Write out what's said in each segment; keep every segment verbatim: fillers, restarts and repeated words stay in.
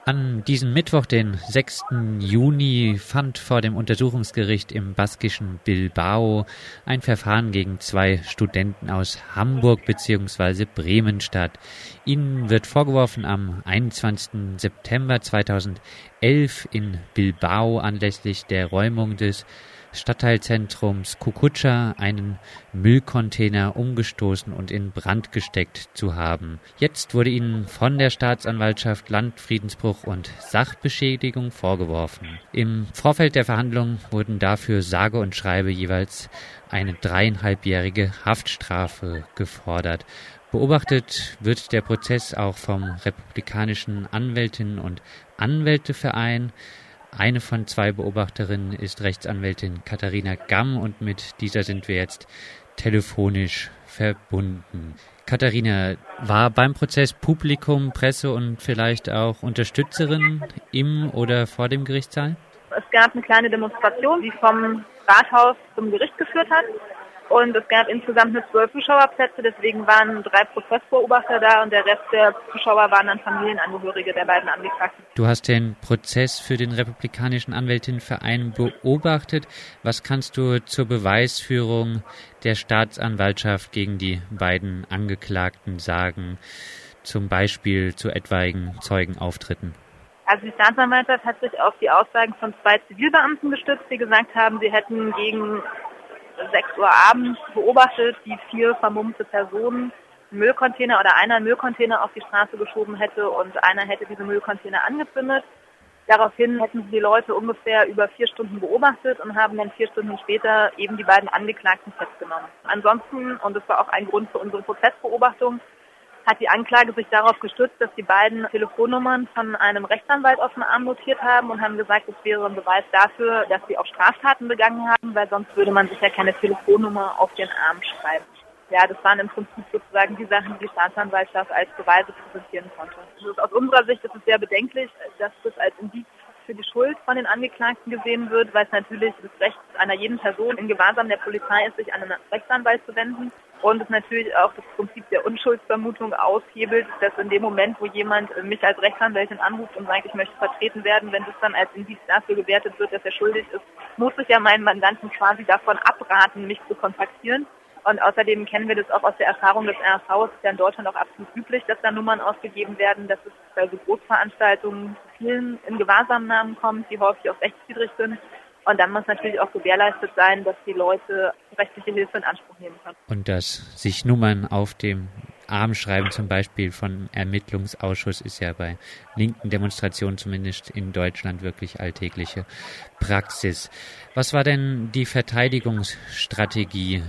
An diesem Mittwoch, den sechsten Juni, fand vor dem Untersuchungsgericht im baskischen Bilbao ein Verfahren gegen zwei Studenten aus Hamburg bzw. Bremen statt. Ihnen wird vorgeworfen, am einundzwanzigsten September zweitausendelf in Bilbao anlässlich der Räumung des Stadtteilzentrums Cucucha einen Müllcontainer umgestoßen und in Brand gesteckt zu haben. Jetzt wurde ihnen von der Staatsanwaltschaft Landfriedensbruch und Sachbeschädigung vorgeworfen. Im Vorfeld der Verhandlung wurden dafür sage und schreibe jeweils eine dreieinhalbjährige Haftstrafe gefordert. Beobachtet wird der Prozess auch vom Republikanischen Anwältinnen- und Anwälteverein. Eine von zwei Beobachterinnen ist Rechtsanwältin Katharina Gamm und mit dieser sind wir jetzt telefonisch verbunden. Katharina, war beim Prozess Publikum, Presse und vielleicht auch Unterstützerin im oder vor dem Gerichtssaal? Es gab eine kleine Demonstration, die vom Rathaus zum Gericht geführt hat. Und es gab insgesamt nur zwölf Zuschauerplätze, deswegen waren drei Prozessbeobachter da und der Rest der Zuschauer waren dann Familienangehörige der beiden Angeklagten. Du hast den Prozess für den Republikanischen Anwältinnenverein beobachtet. Was kannst du zur Beweisführung der Staatsanwaltschaft gegen die beiden Angeklagten sagen, zum Beispiel zu etwaigen Zeugenauftritten? Also die Staatsanwaltschaft hat sich auf die Aussagen von zwei Zivilbeamten gestützt, die gesagt haben, sie hätten gegen sechs Uhr abends beobachtet, wie vier vermummte Personen einen Müllcontainer oder einer einen Müllcontainer auf die Straße geschoben hätte und einer hätte diese Müllcontainer angezündet. Daraufhin hätten sie die Leute ungefähr über vier Stunden beobachtet und haben dann vier Stunden später eben die beiden Angeklagten festgenommen. Ansonsten, und das war auch ein Grund für unsere Prozessbeobachtung, hat die Anklage sich darauf gestützt, dass die beiden Telefonnummern von einem Rechtsanwalt auf dem Arm notiert haben und haben gesagt, es wäre ein Beweis dafür, dass sie auch Straftaten begangen haben, weil sonst würde man sich ja keine Telefonnummer auf den Arm schreiben. Ja, das waren im Prinzip sozusagen die Sachen, die die Staatsanwaltschaft als Beweise präsentieren konnte. Also aus unserer Sicht ist es sehr bedenklich, dass das als Indiz für die Schuld von den Angeklagten gesehen wird, weil es natürlich das Recht einer jeden Person in Gewahrsam der Polizei ist, sich an einen Rechtsanwalt zu wenden. Und es natürlich auch das Prinzip der Unschuldsvermutung aushebelt, dass in dem Moment, wo jemand mich als Rechtsanwältin anruft und sagt, ich möchte vertreten werden, wenn das dann als Indiz dafür gewertet wird, dass er schuldig ist, muss ich ja meinen Mandanten quasi davon abraten, mich zu kontaktieren. Und außerdem kennen wir das auch aus der Erfahrung des R V. Es ist ja in Deutschland auch absolut üblich, dass da Nummern ausgegeben werden, dass es bei so Großveranstaltungen zu vielen in Gewahrsamnahmen kommt, die häufig auch rechtswidrig sind. Und dann muss natürlich auch gewährleistet sein, dass die Leute rechtliche Hilfe in Anspruch nehmen können. Und dass sich Nummern auf dem Arm schreiben, zum Beispiel von Ermittlungsausschuss, ist ja bei linken Demonstrationen zumindest in Deutschland wirklich alltägliche Praxis. Was war denn die Verteidigungsstrategie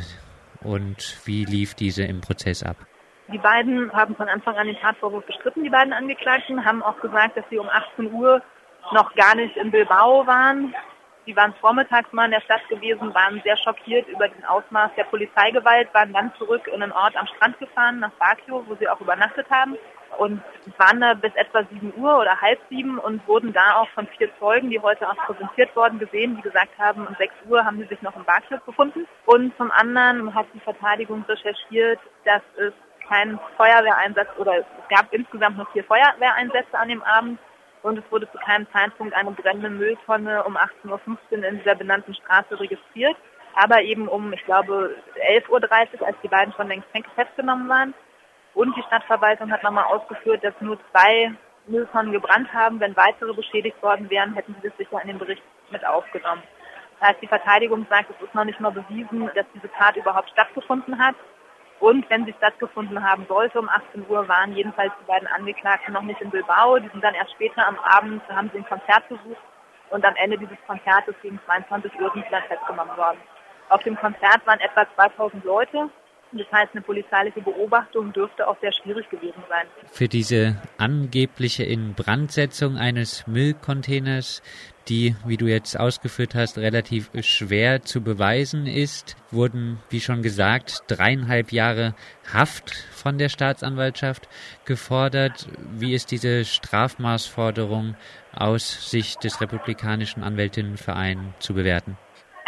und wie lief diese im Prozess ab? Die beiden haben von Anfang an den Tatvorwurf bestritten, die beiden Angeklagten, haben auch gesagt, dass sie um achtzehn Uhr noch gar nicht in Bilbao waren. Sie waren vormittags mal in der Stadt gewesen, waren sehr schockiert über den Ausmaß der Polizeigewalt, waren dann zurück in einen Ort am Strand gefahren, nach Baguio, wo sie auch übernachtet haben. Und waren da bis etwa sieben Uhr oder halb sieben und wurden da auch von vier Zeugen, die heute auch präsentiert worden, gesehen, die gesagt haben, um sechs Uhr haben sie sich noch im Baguio befunden. Und zum anderen hat die Verteidigung recherchiert, dass es keinen Feuerwehreinsatz oder es gab insgesamt noch vier Feuerwehreinsätze an dem Abend. Und es wurde zu keinem Zeitpunkt eine brennende Mülltonne um achtzehn Uhr fünfzehn in dieser benannten Straße registriert. Aber eben um, ich glaube, elf Uhr dreißig, als die beiden schon längst festgenommen waren. Und die Stadtverwaltung hat nochmal ausgeführt, dass nur zwei Mülltonnen gebrannt haben. Wenn weitere beschädigt worden wären, hätten sie das sicher in den Bericht mit aufgenommen. Das heißt, die Verteidigung sagt, es ist noch nicht mal bewiesen, dass diese Tat überhaupt stattgefunden hat. Und wenn sie stattgefunden haben sollte, um achtzehn Uhr waren jedenfalls die beiden Angeklagten noch nicht in Bilbao. Die sind dann erst später am Abend, da haben sie ein Konzert besucht und am Ende dieses Konzertes gegen zweiundzwanzig Uhr sind sie dann festgenommen worden. Auf dem Konzert waren etwa zweitausend Leute. Das heißt, eine polizeiliche Beobachtung dürfte auch sehr schwierig gewesen sein. Für diese angebliche Inbrandsetzung eines Müllcontainers, die, wie du jetzt ausgeführt hast, relativ schwer zu beweisen ist, wurden, wie schon gesagt, dreieinhalb Jahre Haft von der Staatsanwaltschaft gefordert. Wie ist diese Strafmaßforderung aus Sicht des Republikanischen Anwältinnenvereins zu bewerten?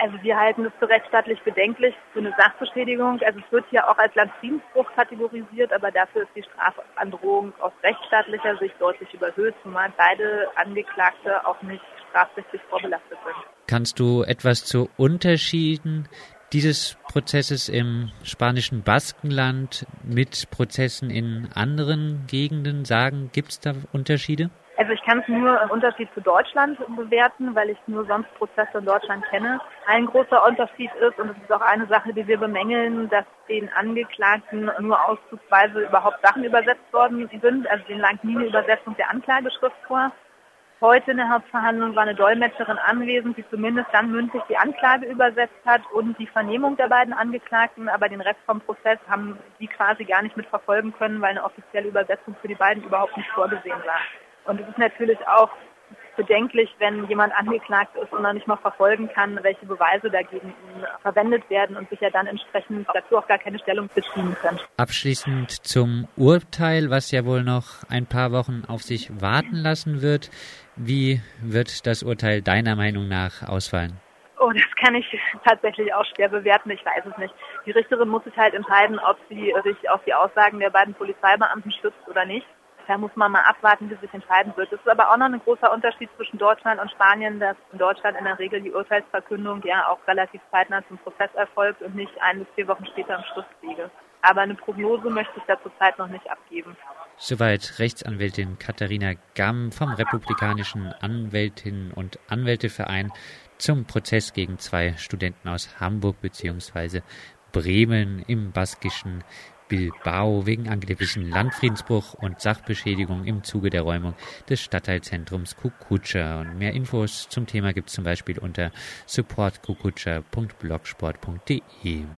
Also wir halten es für rechtsstaatlich bedenklich, für eine Sachbeschädigung. Also es wird hier auch als Landfriedensbruch kategorisiert, aber dafür ist die Strafandrohung aus rechtsstaatlicher Sicht deutlich überhöht, zumal beide Angeklagte auch nicht strafrechtlich vorbelastet sind. Kannst du etwas zu Unterschieden dieses Prozesses im spanischen Baskenland mit Prozessen in anderen Gegenden sagen? Gibt es da Unterschiede? Also ich kann es nur im Unterschied zu Deutschland bewerten, weil ich nur sonst Prozesse in Deutschland kenne. Ein großer Unterschied ist, und das ist auch eine Sache, die wir bemängeln, dass den Angeklagten nur auszugsweise überhaupt Sachen übersetzt worden sind. Also denen lag nie eine Übersetzung der Anklageschrift vor. Heute in der Hauptverhandlung war eine Dolmetscherin anwesend, die zumindest dann mündlich die Anklage übersetzt hat und die Vernehmung der beiden Angeklagten, aber den Rest vom Prozess haben sie quasi gar nicht mitverfolgen können, weil eine offizielle Übersetzung für die beiden überhaupt nicht vorgesehen war. Und es ist natürlich auch bedenklich, wenn jemand angeklagt ist und dann nicht mal verfolgen kann, welche Beweise dagegen ihn verwendet werden und sich ja dann entsprechend dazu auch gar keine Stellung beziehen können. Abschließend zum Urteil, was ja wohl noch ein paar Wochen auf sich warten lassen wird. Wie wird das Urteil deiner Meinung nach ausfallen? Oh, das kann ich tatsächlich auch schwer bewerten. Ich weiß es nicht. Die Richterin muss sich halt entscheiden, ob sie sich auf die Aussagen der beiden Polizeibeamten stützt oder nicht. Da muss man mal abwarten, wie sich entscheiden wird. Es ist aber auch noch ein großer Unterschied zwischen Deutschland und Spanien, dass in Deutschland in der Regel die Urteilsverkündung ja auch relativ zeitnah zum Prozess erfolgt und nicht ein bis vier Wochen später im Schlusswege. Aber eine Prognose möchte ich da zurzeit noch nicht abgeben. Soweit Rechtsanwältin Katharina Gamm vom Republikanischen Anwältinnen- und Anwälteverein zum Prozess gegen zwei Studenten aus Hamburg bzw. Bremen im baskischen Bilbao wegen angeblichen Landfriedensbruch und Sachbeschädigung im Zuge der Räumung des Stadtteilzentrums Kukutscha. Und mehr Infos zum Thema gibt es zum Beispiel unter support kukutscha punkt blogspot punkt de.